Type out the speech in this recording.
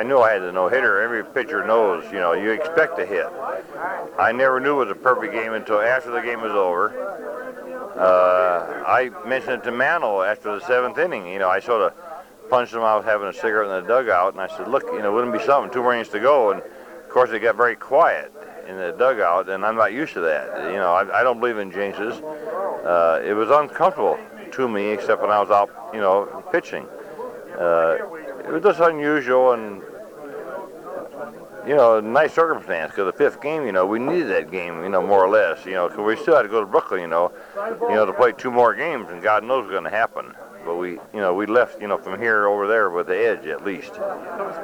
knew I had the no-hitter. Every pitcher knows, you expect a hit. I never knew it was a perfect game until after the game was over. I mentioned it to Mantle after the 7th inning. I sort of punched him out having a cigarette in the dugout, and I said, look, wouldn't it be something, 2 more innings to go, and of course it got very quiet in the dugout, and I'm not used to that. I don't believe in jinxes. It was uncomfortable to me, except when I was out, pitching. It was just unusual and, a nice circumstance, because the 5th game, we needed that game, more or less, because we still had to go to Brooklyn, to play 2 more games, and God knows what's going to happen. But we left, from here over there with the edge at least.